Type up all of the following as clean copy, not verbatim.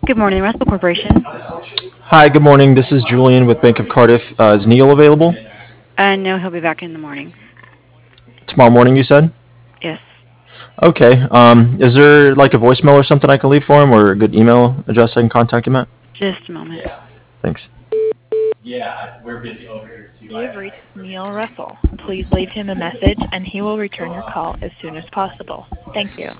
Good morning, Russell Corporation. Hi, good morning. This is Julian with Bank of Cardiff. Is Neil available? No, he'll be back in the morning. Tomorrow morning, you said? Yes. Okay. Is there like a voicemail or something I can leave for him or a good email address I can contact him at? Just a moment. Thanks. You have reached Neil Russell. Please leave him a message and he will return your call as soon as possible. Thank you.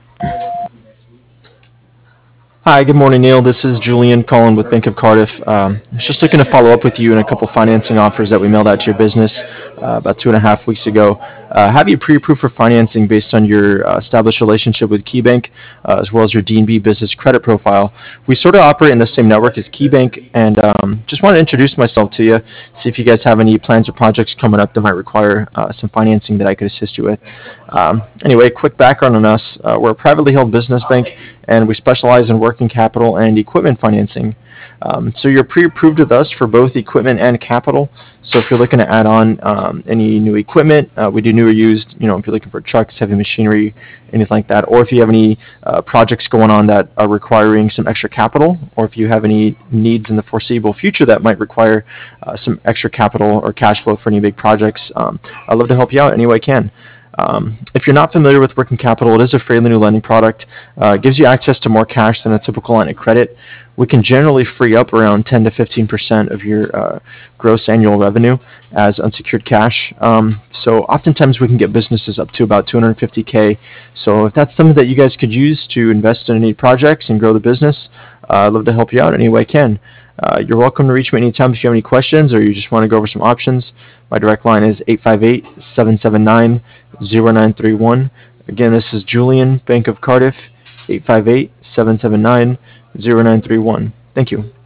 Hi, good morning, Neil. This is Julian calling with Bank of Cardiff. I was just looking to follow up with you on a couple financing offers that we mailed out to your business about 2.5 weeks ago. Have you pre-approved for financing based on your established relationship with KeyBank, as well as your D&B business credit profile? We sort of operate in the same network as KeyBank, and just wanted to introduce myself to you, see if you guys have any plans or projects coming up that might require some financing that I could assist you with. Anyway, quick background on us. We're a privately held business bank, and we specialize in working capital and equipment financing. So you're pre-approved with us for both equipment and capital. So if you're looking to add on any new equipment, we do new or used. If you're looking for trucks, heavy machinery, anything like that, or if you have any projects going on that are requiring some extra capital, or if you have any needs in the foreseeable future that might require some extra capital or cash flow for any big projects, I'd love to help you out any way I can. If you're not familiar with working capital, it is a fairly new lending product. It gives you access to more cash than a typical line of credit. We can generally free up around 10 to 15% of your gross annual revenue as unsecured cash. So oftentimes we can get businesses up to about 250K. So if that's something that you guys could use to invest in any projects and grow the business, I'd love to help you out any way I can. You're welcome to reach me anytime if you have any questions or you just want to go over some options. My direct line is 858-779-0931. Again, this is Julian, Bank of Cardiff, 858-779-0931. Thank you.